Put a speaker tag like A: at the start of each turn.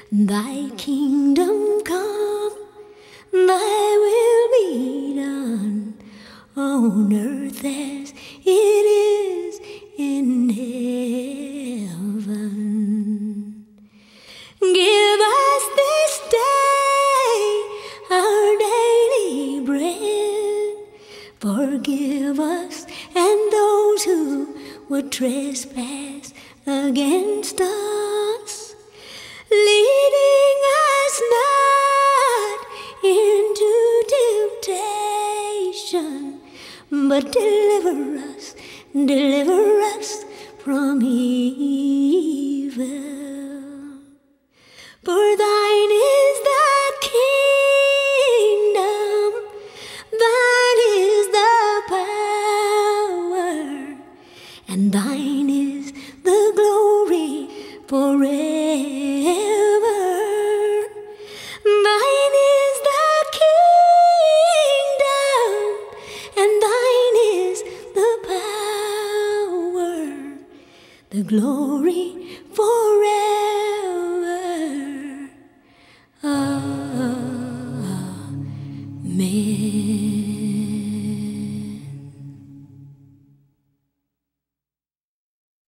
A: Thy kingdom come, thy will be done on earth as it is in heaven. Give us this day our daily bread. Forgive us and those who would trespass against us, leading us not into temptation, but deliver us from evil. For thine is the kingdom, thine is the power, and thine is the glory forever. Thine is the kingdom, and thine is the power, the glory forever.